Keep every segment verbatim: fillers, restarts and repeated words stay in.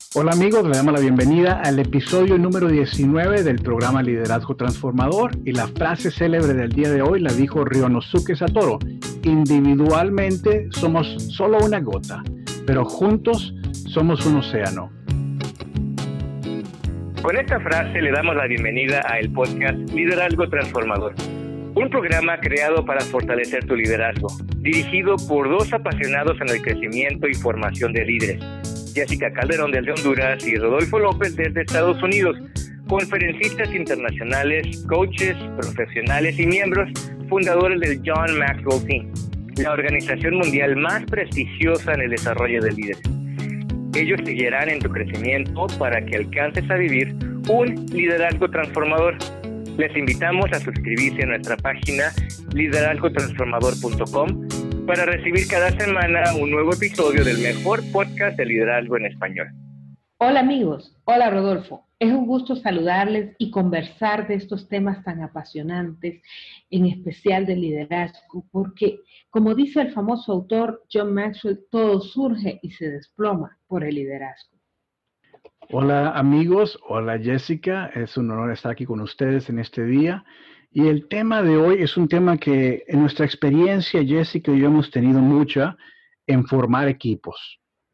Hola amigos, le damos la bienvenida al episodio número diecinueve del programa Liderazgo Transformador, y la frase célebre del día de hoy la dijo Ryonosuke Satoru: individualmente somos solo una gota, pero juntos somos un océano. Con esta frase le damos la bienvenida a el podcast Liderazgo Transformador, un programa creado para fortalecer tu liderazgo, dirigido por dos apasionados en el crecimiento y formación de líderes, Jessica Calderón desde Honduras y Rodolfo López desde Estados Unidos, conferencistas internacionales, coaches, profesionales y miembros fundadores del John Maxwell Team, la organización mundial más prestigiosa en el desarrollo de líderes. Ellos te guiarán en tu crecimiento para que alcances a vivir un liderazgo transformador. Les invitamos a suscribirse a nuestra página liderazgo transformador punto com para recibir cada semana un nuevo episodio del mejor podcast de liderazgo en español. Hola amigos, hola Rodolfo. Es un gusto saludarles y conversar de estos temas tan apasionantes, en especial del liderazgo, porque, como dice el famoso autor John Maxwell, todo surge y se desploma por el liderazgo. Hola amigos, hola Jessica, es un honor estar aquí con ustedes en este día. Y el tema de hoy es un tema que en nuestra experiencia, Jessica y yo hemos tenido mucha en formar equipos.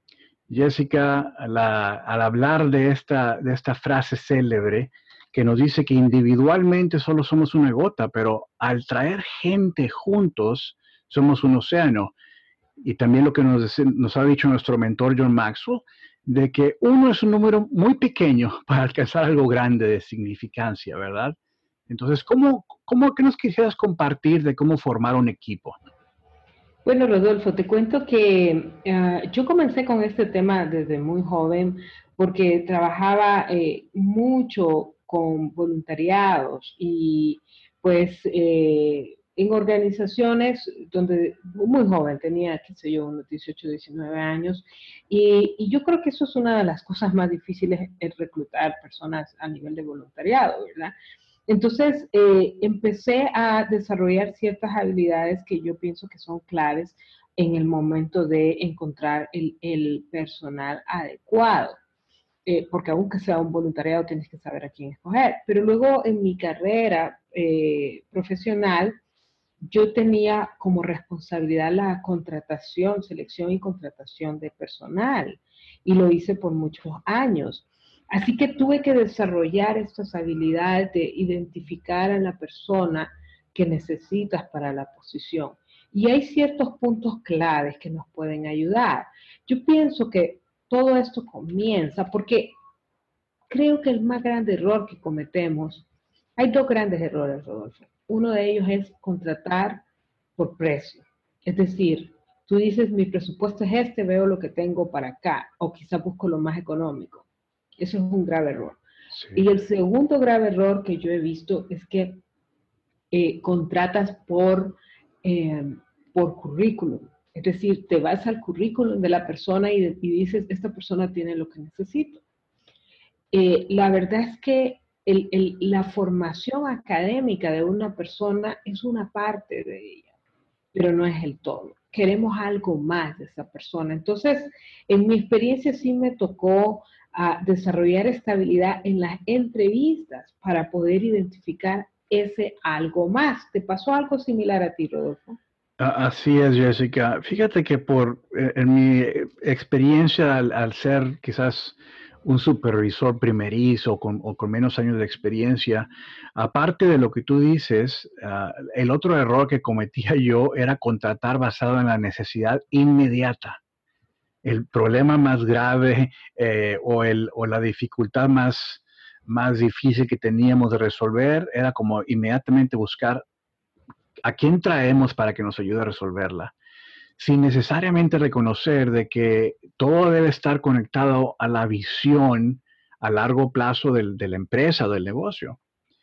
Jessica, la, al hablar de esta, de esta frase célebre que nos dice que individualmente solo somos una gota, pero al traer gente juntos somos un océano. Y también lo que nos, nos ha dicho nuestro mentor John Maxwell, de que uno es un número muy pequeño para alcanzar algo grande de significancia, ¿verdad? Entonces, ¿cómo, cómo que nos quisieras compartir de cómo formar un equipo? Bueno, Rodolfo, te cuento que uh, yo comencé con este tema desde muy joven porque trabajaba eh, mucho con voluntariados y pues eh, en organizaciones donde muy joven, tenía, qué sé yo, unos dieciocho, diecinueve años, y, y yo creo que eso es una de las cosas más difíciles, es reclutar personas a nivel de voluntariado, ¿verdad? Entonces, eh, empecé a desarrollar ciertas habilidades que yo pienso que son claves en el momento de encontrar el, el personal adecuado. Eh, porque aunque sea un voluntariado, tienes que saber a quién escoger. Pero luego en mi carrera eh, profesional, yo tenía como responsabilidad la contratación, selección y contratación de personal. Y lo hice por muchos años. Así que tuve que desarrollar estas habilidades de identificar a la persona que necesitas para la posición. Y hay ciertos puntos claves que nos pueden ayudar. Yo pienso que todo esto comienza porque creo que el más grande error que cometemos, hay dos grandes errores, Rodolfo. Uno de ellos es contratar por precio. Es decir, tú dices, mi presupuesto es este, veo lo que tengo para acá, o quizá busco lo más económico. Eso es un grave error. Sí. Y el segundo grave error que yo he visto es que eh, contratas por, eh, por currículum. Es decir, te vas al currículum de la persona y, y dices, esta persona tiene lo que necesito. Eh, la verdad es que el, el, la formación académica de una persona es una parte de ella, pero no es el todo. Queremos algo más de esa persona. Entonces, en mi experiencia sí me tocó a desarrollar estabilidad en las entrevistas para poder identificar ese algo más. ¿Te pasó algo similar a ti, Rodolfo? Así es, Jessica. Fíjate que por en mi experiencia al, al ser quizás un supervisor primerizo con, o con menos años de experiencia, aparte de lo que tú dices, uh, el otro error que cometía yo era contratar basado en la necesidad inmediata. El problema más grave eh, o, el, o la dificultad más, más difícil que teníamos de resolver era como inmediatamente buscar a quién traemos para que nos ayude a resolverla, sin necesariamente reconocer de que todo debe estar conectado a la visión a largo plazo del, de la empresa o del negocio.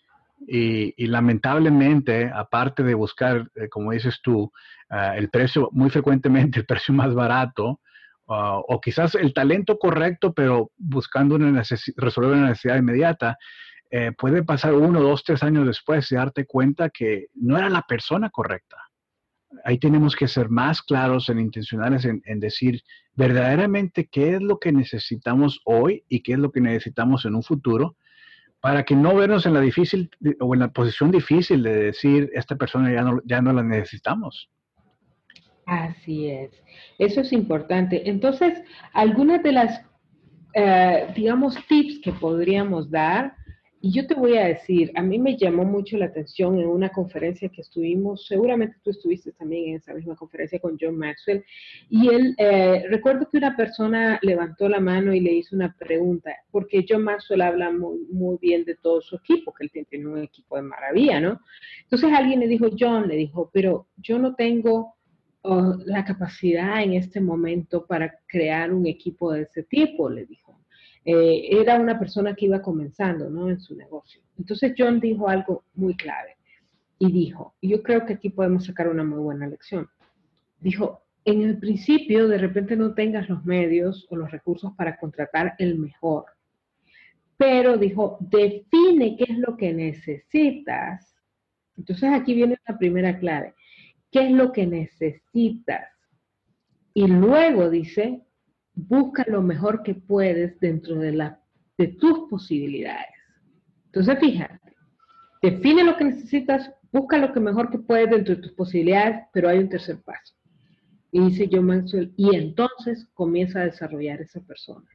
Y, y lamentablemente, aparte de buscar, eh, como dices tú, uh, el precio, muy frecuentemente el precio más barato, Uh, o quizás el talento correcto, pero buscando una necesi- resolver una necesidad inmediata, eh, puede pasar uno, dos, tres años después y darte cuenta que no era la persona correcta. Ahí tenemos que ser más claros en intencionales en, en decir verdaderamente qué es lo que necesitamos hoy y qué es lo que necesitamos en un futuro, para que no vernos en la difícil o en la posición difícil de decir esta persona ya no, ya no la necesitamos. Así es. Eso es importante. Entonces, algunas de las, eh, digamos, tips que podríamos dar, y yo te voy a decir, a mí me llamó mucho la atención en una conferencia que estuvimos, seguramente tú estuviste también en esa misma conferencia con John Maxwell, y él, eh, recuerdo que una persona levantó la mano y le hizo una pregunta, porque John Maxwell habla muy, muy bien de todo su equipo, que él tiene un equipo de maravilla, ¿no? Entonces alguien le dijo, John, le dijo, pero yo no tengo uh, la capacidad en este momento para crear un equipo de ese tipo, le dijo. Eh, era una persona que iba comenzando, ¿no?, en su negocio. Entonces John dijo algo muy clave y dijo, y yo creo que aquí podemos sacar una muy buena lección. Dijo, en el principio de repente no tengas los medios o los recursos para contratar el mejor, pero dijo, define qué es lo que necesitas. Entonces aquí viene la primera clave. ¿Qué es lo que necesitas? Y luego dice, busca lo mejor que puedes dentro de, la, de tus posibilidades. Entonces, fíjate, define lo que necesitas, busca lo que mejor que puedes dentro de tus posibilidades, pero hay un tercer paso. Y dice John Maxwell, y entonces comienza a desarrollar esa persona.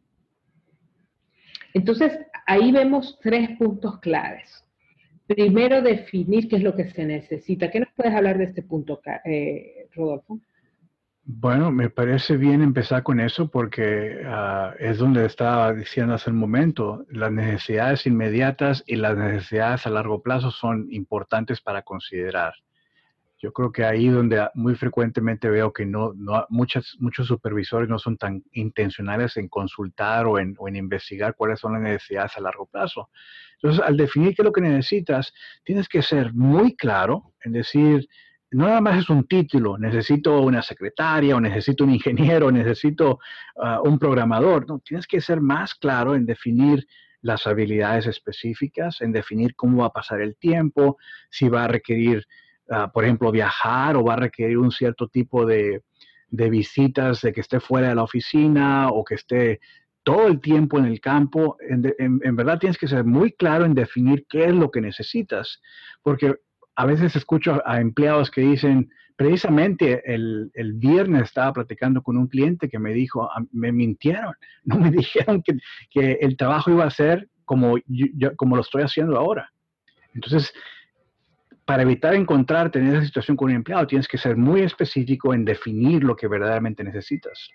Entonces, ahí vemos tres puntos claves. Primero, definir qué es lo que se necesita. ¿Qué nos puedes hablar de este punto, eh, Rodolfo? Bueno, me parece bien empezar con eso porque uh, es donde estaba diciendo hace un momento, las necesidades inmediatas y las necesidades a largo plazo son importantes para considerar. Yo creo que ahí donde muy frecuentemente veo que no, no muchas, muchos supervisores no son tan intencionales en consultar o en, o en investigar cuáles son las necesidades a largo plazo. Entonces, al definir qué es lo que necesitas, tienes que ser muy claro en decir, no nada más es un título, necesito una secretaria, o necesito un ingeniero, o necesito uh, un programador. No, tienes que ser más claro en definir las habilidades específicas, en definir cómo va a pasar el tiempo, si va a requerir, uh, por ejemplo, viajar o va a requerir un cierto tipo de, de visitas, de que esté fuera de la oficina o que esté todo el tiempo en el campo. En, en, en verdad tienes que ser muy claro en definir qué es lo que necesitas, porque a veces escucho a empleados que dicen, precisamente el, el viernes estaba platicando con un cliente que me dijo, me mintieron, no me dijeron que, que el trabajo iba a ser como, yo, como lo estoy haciendo ahora. Entonces, para evitar encontrarte en esa situación con un empleado, tienes que ser muy específico en definir lo que verdaderamente necesitas.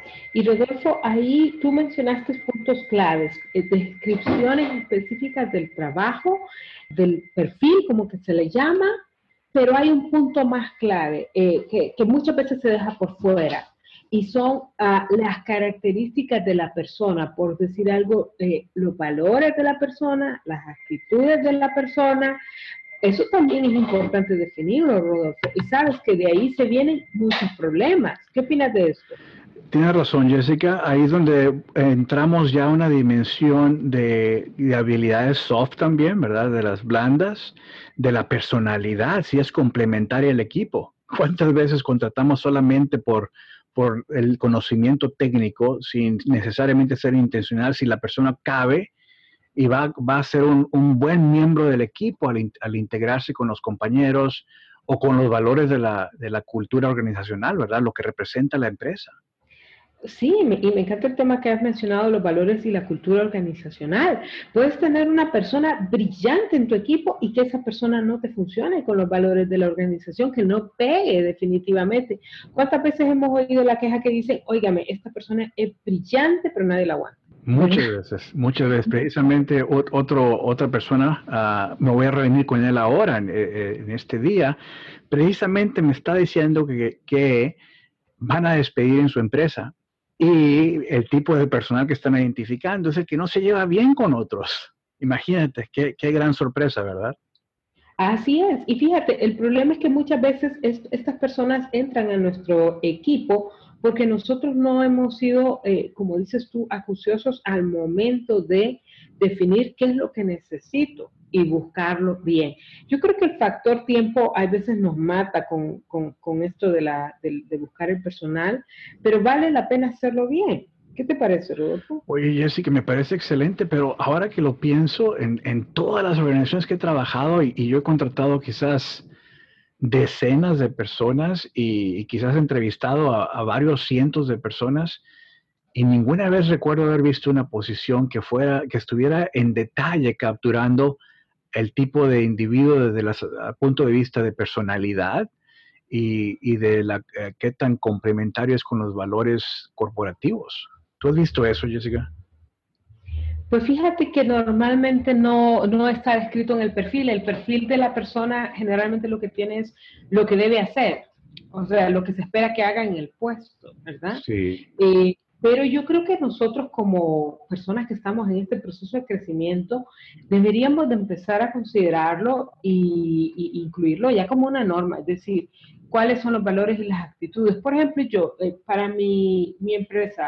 Y Rodolfo, ahí tú mencionaste puntos claves, eh, descripciones específicas del trabajo, del perfil, como que se le llama, pero hay un punto más clave eh, que, que muchas veces se deja por fuera, y son uh, las características de la persona, por decir algo, eh, los valores de la persona, las actitudes de la persona. Eso también es importante definirlo, Rodolfo, y sabes que de ahí se vienen muchos problemas. ¿Qué opinas de esto? Tienes razón, Jessica. Ahí es donde entramos ya a una dimensión de, de habilidades soft también, ¿verdad? De las blandas, de la personalidad, si es complementaria al equipo. ¿Cuántas veces contratamos solamente por, por el conocimiento técnico sin necesariamente ser intencional, si la persona cabe y va, va a ser un, un buen miembro del equipo al, al integrarse con los compañeros o con los valores de la, de la cultura organizacional, ¿verdad? Lo que representa la empresa. Sí, y me encanta el tema que has mencionado, los valores y la cultura organizacional. Puedes tener una persona brillante en tu equipo y que esa persona no te funcione con los valores de la organización, que no pegue definitivamente. ¿Cuántas veces hemos oído la queja que dice, óigame, esta persona es brillante, pero nadie la aguanta? Muchas veces, muchas veces. Precisamente otro, otra persona, uh, me voy a reunir con él ahora, en, en este día, precisamente me está diciendo que, que van a despedir en su empresa. Y el tipo de personal que están identificando es el que no se lleva bien con otros. Imagínate, qué, qué gran sorpresa, ¿verdad? Así es. Y fíjate, el problema es que muchas veces es, estas personas entran a nuestro equipo porque nosotros no hemos sido, eh, como dices tú, acuciosos al momento de definir qué es lo que necesito. y buscarlo bien. Yo creo que el factor tiempo a veces nos mata con, con, con esto de, la, de, de buscar el personal, pero vale la pena hacerlo bien. ¿Qué te parece, Rodolfo? Oye, Jessica, me parece excelente, pero ahora que lo pienso, en, en todas las organizaciones que he trabajado y, y yo he contratado quizás decenas de personas y, y quizás entrevistado a, a varios cientos de personas, y ninguna vez recuerdo haber visto una posición que fuera, que estuviera en detalle capturando el tipo de individuo desde el punto de vista de personalidad y, y de la, eh, qué tan complementario es con los valores corporativos. ¿Tú has visto eso, Jessica? Pues fíjate que normalmente no, no está escrito en el perfil. El perfil de la persona generalmente lo que tiene es lo que debe hacer, o sea, lo que se espera que haga en el puesto, ¿verdad? Sí. Eh, pero yo creo que nosotros como personas que estamos en este proceso de crecimiento deberíamos de empezar a considerarlo y, y incluirlo ya como una norma, es decir, cuáles son los valores y las actitudes. Por ejemplo, yo, eh, para mi, mi empresa,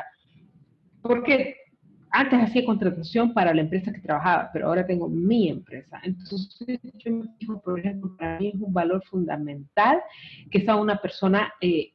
porque antes hacía contratación para la empresa que trabajaba, pero ahora tengo mi empresa. Entonces, yo me fijo, por ejemplo, para mí es un valor fundamental que sea una persona eh,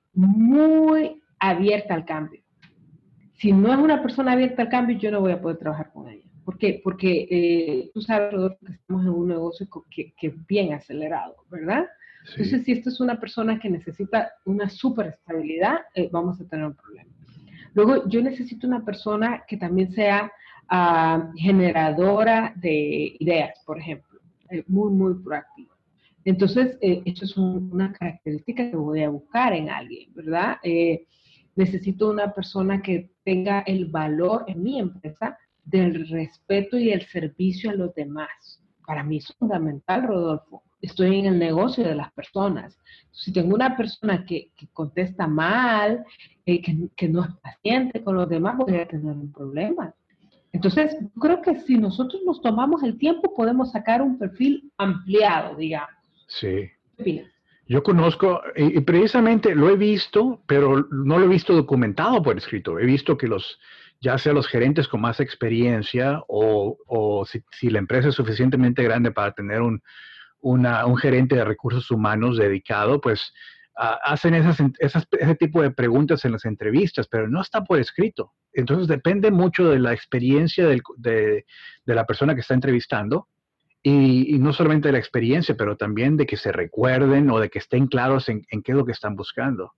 muy abierta al cambio. Si no es una persona abierta al cambio, yo no voy a poder trabajar con ella. ¿Por qué? Porque eh, tú sabes, Rodolfo, que estamos en un negocio que, que es bien acelerado, ¿verdad? Sí. Entonces, si esto es una persona que necesita una súper estabilidad, eh, vamos a tener un problema. Luego, yo necesito una persona que también sea uh, generadora de ideas, por ejemplo, eh, muy, muy proactiva. Entonces, eh, esto es un, una característica que voy a buscar en alguien, ¿verdad? Eh, necesito una persona que tenga el valor en mi empresa del respeto y el servicio a los demás. Para mí es fundamental, Rodolfo. Estoy en el negocio de las personas. Si tengo una persona que, que contesta mal, eh, que, que no es paciente con los demás, voy a tener un problema. Entonces, creo que si nosotros nos tomamos el tiempo, podemos sacar un perfil ampliado, digamos. Sí. ¿Qué opinas? Yo conozco, y precisamente lo he visto, pero no lo he visto documentado por escrito. He visto que los, ya sea los gerentes con más experiencia o, o si, si la empresa es suficientemente grande para tener un, una, un gerente de recursos humanos dedicado, pues uh, hacen esas, esas, ese tipo de preguntas en las entrevistas, pero no está por escrito. Entonces depende mucho de la experiencia del, de, de la persona que está entrevistando. Y, y no solamente de la experiencia, pero también de que se recuerden o de que estén claros en, en qué es lo que están buscando.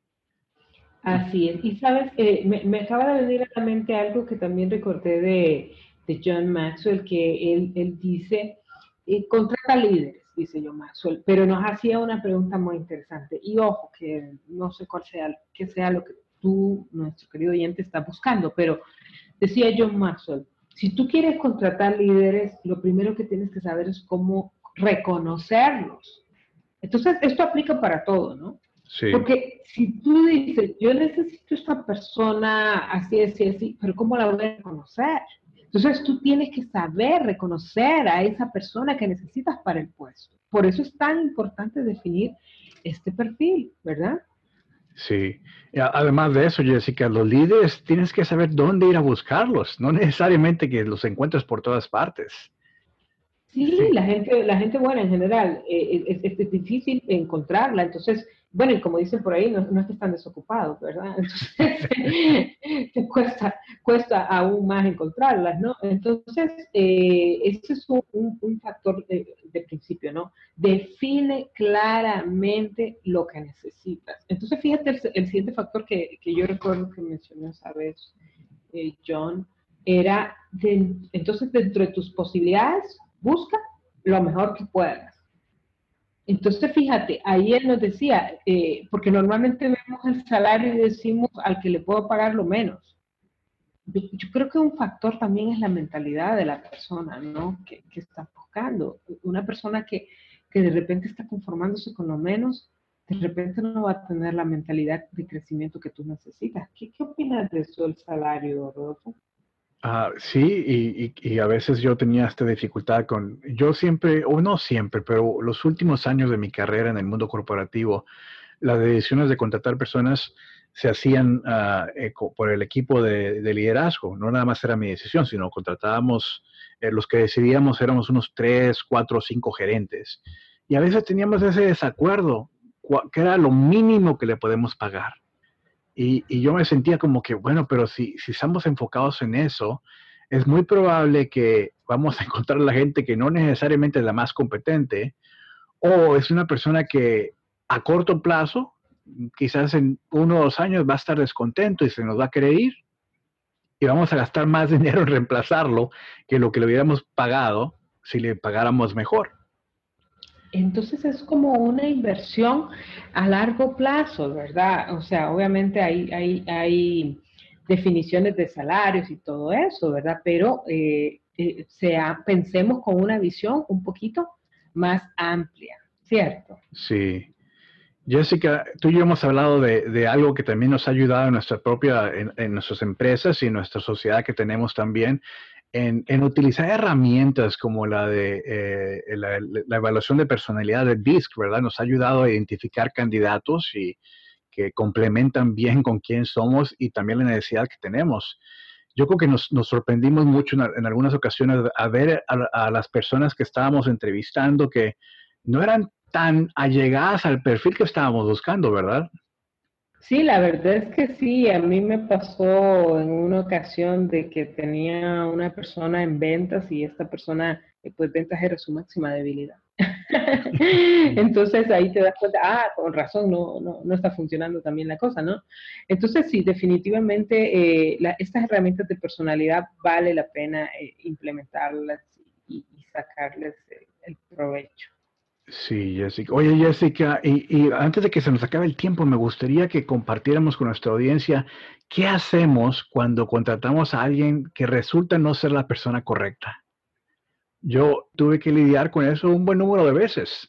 Así es. Y sabes, eh, me, me acaba de venir a la mente algo que también recordé de, de John Maxwell, que él, él dice, eh, contrata líderes, dice John Maxwell, pero nos hacía una pregunta muy interesante. Y ojo, que no sé cuál sea, qué sea lo que tú, nuestro querido oyente, está buscando, pero decía John Maxwell, si tú quieres contratar líderes, lo primero que tienes que saber es cómo reconocerlos. Entonces, esto aplica para todo, ¿no? Sí. Porque si tú dices, yo necesito esta persona así, así, así, pero ¿cómo la voy a reconocer? Entonces, tú tienes que saber reconocer a esa persona que necesitas para el puesto. Por eso es tan importante definir este perfil, ¿verdad? Sí. Además de eso, Jessica, los líderes tienes que saber dónde ir a buscarlos, no necesariamente que los encuentres por todas partes. Sí, sí. La gente, la gente buena en general, eh, es, es difícil encontrarla, entonces, bueno, y como dicen por ahí, no, no es que están desocupados, ¿verdad? Entonces, te cuesta, cuesta aún más encontrarlas, ¿no? Entonces, eh, ese es un, un, un factor de, de principio, ¿no? Define claramente lo que necesitas. Entonces, fíjate, el, el siguiente factor que, que yo recuerdo que mencionó esa vez, eh, John, era, de, entonces, dentro de tus posibilidades, busca lo mejor que puedas. Entonces, fíjate, ahí él nos decía, eh, porque normalmente vemos el salario y decimos al que le puedo pagar lo menos. Yo, yo creo que un factor también es la mentalidad de la persona, ¿no? Que, que está buscando. Una persona que, que de repente está conformándose con lo menos, de repente no va a tener la mentalidad de crecimiento que tú necesitas. ¿Qué, qué opinas de eso del salario, Rodolfo? Uh, sí, y, y, y a veces yo tenía esta dificultad con, yo siempre, o no siempre, pero los últimos años de mi carrera en el mundo corporativo, las decisiones de contratar personas se hacían uh, eh, por el equipo de, de liderazgo. No nada más era mi decisión, sino contratábamos, eh, los que decidíamos éramos unos tres, cuatro, cinco gerentes. Y a veces teníamos ese desacuerdo, que era lo mínimo que le podemos pagar. Y, y yo me sentía como que, bueno, pero si, si estamos enfocados en eso, es muy probable que vamos a encontrar a la gente que no necesariamente es la más competente, o es una persona que a corto plazo, quizás en uno o dos años va a estar descontento y se nos va a querer ir, y vamos a gastar más dinero en reemplazarlo que lo que le hubiéramos pagado si le pagáramos mejor. Entonces es como una inversión a largo plazo, ¿verdad? O sea, obviamente hay, hay, hay definiciones de salarios y todo eso, ¿verdad? Pero eh, eh, sea, pensemos con una visión un poquito más amplia, ¿cierto? Sí. Jessica, tú y yo hemos hablado de, de algo que también nos ha ayudado en nuestra propia, en, en nuestras empresas y en nuestra sociedad que tenemos también, en, en utilizar herramientas como la de eh, la, la evaluación de personalidad de D I S C, ¿verdad? Nos ha ayudado a identificar candidatos y que complementan bien con quién somos y también la necesidad que tenemos. Yo creo que nos, nos sorprendimos mucho en, en algunas ocasiones a ver a, a las personas que estábamos entrevistando que no eran tan allegadas al perfil que estábamos buscando, ¿verdad? Sí, la verdad es que sí. A mí me pasó en una ocasión de que tenía una persona en ventas y esta persona, pues ventas era su máxima debilidad. Entonces ahí te das cuenta, ah, con razón, no, no, no está funcionando también la cosa, ¿no? Entonces sí, definitivamente eh, la, estas herramientas de personalidad vale la pena eh, implementarlas y, y sacarles el, el provecho. Sí, Jessica. Oye, Jessica, y, y antes de que se nos acabe el tiempo, me gustaría que compartiéramos con nuestra audiencia qué hacemos cuando contratamos a alguien que resulta no ser la persona correcta. Yo tuve que lidiar con eso un buen número de veces.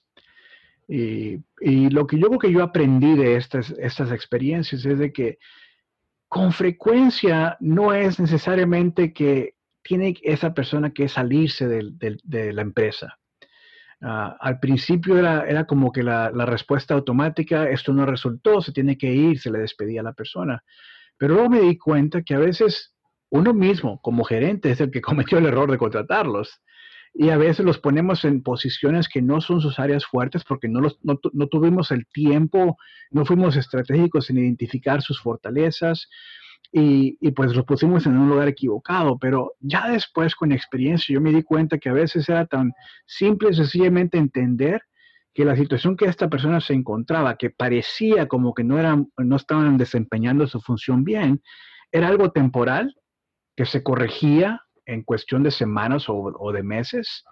Y, y lo que yo creo que yo aprendí de estas, estas experiencias es de que con frecuencia no es necesariamente que tiene esa persona que salirse de, de, de la empresa. Uh, al principio era, era como que la, la respuesta automática, esto no resultó, se tiene que ir, se le despedía a la persona. Pero luego me di cuenta que a veces uno mismo, como gerente, es el que cometió el error de contratarlos. Y a veces los ponemos en posiciones que no son sus áreas fuertes porque no, los, no, no tuvimos el tiempo, no fuimos estratégicos en identificar sus fortalezas. Y, y pues los pusimos en un lugar equivocado, pero ya después con experiencia yo me di cuenta que a veces era tan simple sencillamente entender que la situación que esta persona se encontraba, que parecía como que no, eran, no estaban desempeñando su función bien, era algo temporal que se corregía en cuestión de semanas o, o de meses,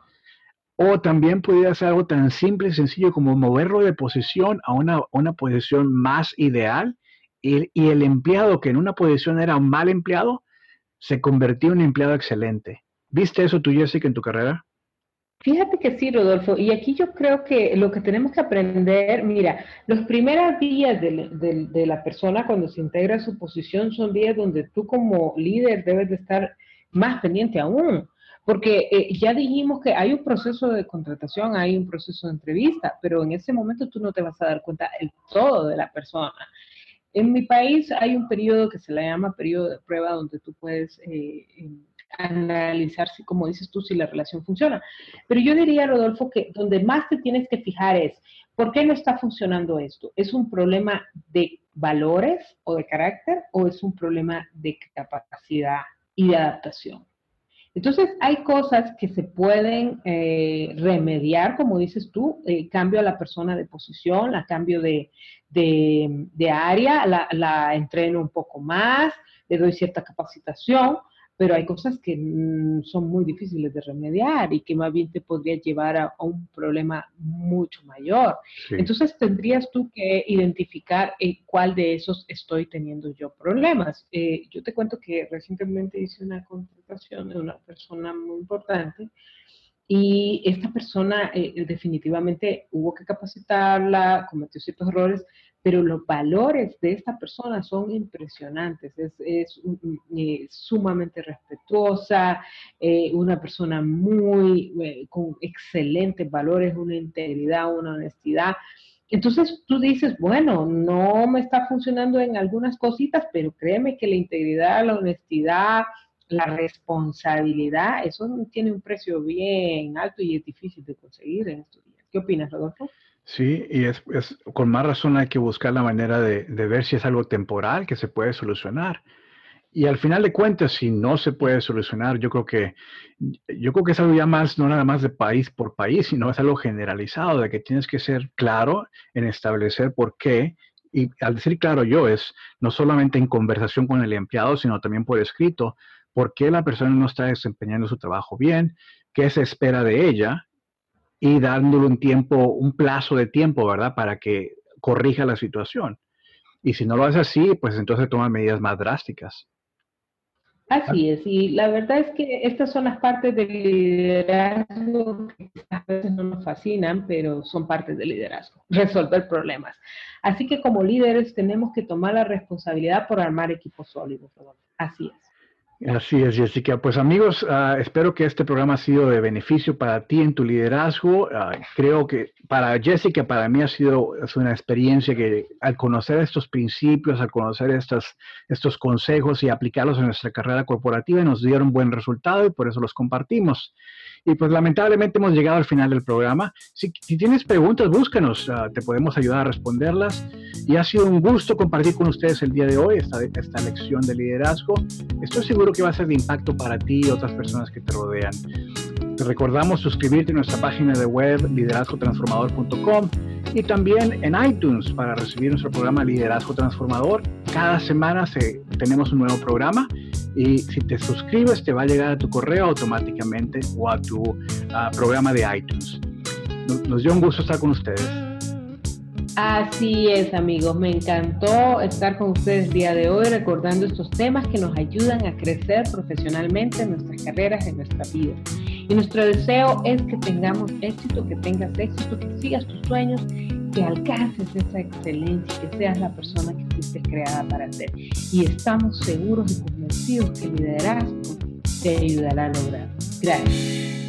o también podía ser algo tan simple y sencillo como moverlo de posición a una, una posición más ideal. Y, y el empleado que en una posición era un mal empleado, se convirtió en un empleado excelente. ¿Viste eso tú, Jessica, en tu carrera? Fíjate que sí, Rodolfo, y aquí yo creo que lo que tenemos que aprender, mira, los primeros días de, de, de la persona cuando se integra a su posición son días donde tú como líder debes de estar más pendiente aún, porque eh, ya dijimos que hay un proceso de contratación, hay un proceso de entrevista, pero en ese momento tú no te vas a dar cuenta del todo de la persona. En mi país hay un periodo que se le llama periodo de prueba donde tú puedes eh, analizar, si, como dices tú, si la relación funciona. Pero yo diría, Rodolfo, que donde más te tienes que fijar es, ¿por qué no está funcionando esto? ¿Es un problema de valores o de carácter o es un problema de capacidad y de adaptación? Entonces, hay cosas que se pueden eh, remediar, como dices tú, eh, cambio a la persona de posición, la cambio de, de, de área, la, la entreno un poco más, le doy cierta capacitación, pero hay cosas que mm, son muy difíciles de remediar y que más bien te podría llevar a, a un problema mucho mayor. Sí. Entonces tendrías tú que identificar en cuál de esos estoy teniendo yo problemas. Eh, yo te cuento que recientemente hice una contratación de una persona muy importante y esta persona eh, definitivamente hubo que capacitarla, cometió ciertos errores, pero los valores de esta persona son impresionantes. Es, es eh, sumamente respetuosa, eh, una persona muy, eh, con excelentes valores, una integridad, una honestidad. entonces tú dices, bueno, no me está funcionando en algunas cositas, pero créeme que la integridad, la honestidad, la responsabilidad, eso tiene un precio bien alto y es difícil de conseguir en estos días. ¿Qué opinas, Rodolfo? Sí, y es, es con más razón hay que buscar la manera de, de ver si es algo temporal que se puede solucionar. Y al final de cuentas, si no se puede solucionar, yo creo que yo creo que es algo ya más, no nada más de país por país, sino es algo generalizado, de que tienes que ser claro en establecer por qué. Y al decir claro yo, es no solamente en conversación con el empleado, sino también por escrito, por qué la persona no está desempeñando su trabajo bien, qué se espera de ella, y dándole un tiempo, un plazo de tiempo, ¿verdad? Para que corrija la situación. Y si no lo hace así, pues entonces toma medidas más drásticas. Así es, y la verdad es que estas son las partes del liderazgo que a veces no nos fascinan, pero son partes del liderazgo, resolver problemas. Así que como líderes tenemos que tomar la responsabilidad por armar equipos sólidos. Así es. Así es, Jessica. Pues amigos, uh, espero que este programa ha sido de beneficio para ti en tu liderazgo. Uh, creo que para Jessica, para mí ha sido es una experiencia que al conocer estos principios, al conocer estas, estos consejos y aplicarlos en nuestra carrera corporativa, nos dieron buen resultado y por eso los compartimos. Y pues lamentablemente hemos llegado al final del programa. Si, si tienes preguntas, búscanos, uh, te podemos ayudar a responderlas. Y ha sido un gusto compartir con ustedes el día de hoy esta, esta lección de liderazgo. Estoy seguro que va a ser de impacto para ti y otras personas que te rodean. Te recordamos suscribirte a nuestra página de web liderazgo transformador punto com y también en iTunes para recibir nuestro programa Liderazgo Transformador. Cada semana se, tenemos un nuevo programa y si te suscribes te va a llegar a tu correo automáticamente o a tu uh, programa de iTunes. Nos, nos dio un gusto estar con ustedes. Así es, amigos, me encantó estar con ustedes el día de hoy recordando estos temas que nos ayudan a crecer profesionalmente en nuestras carreras, en nuestra vida. Y nuestro deseo es que tengamos éxito, que tengas éxito, que sigas tus sueños, que alcances esa excelencia, que seas la persona que fuiste creada para ser. Y estamos seguros y convencidos que el liderazgo te ayudará a lograrlo. Gracias.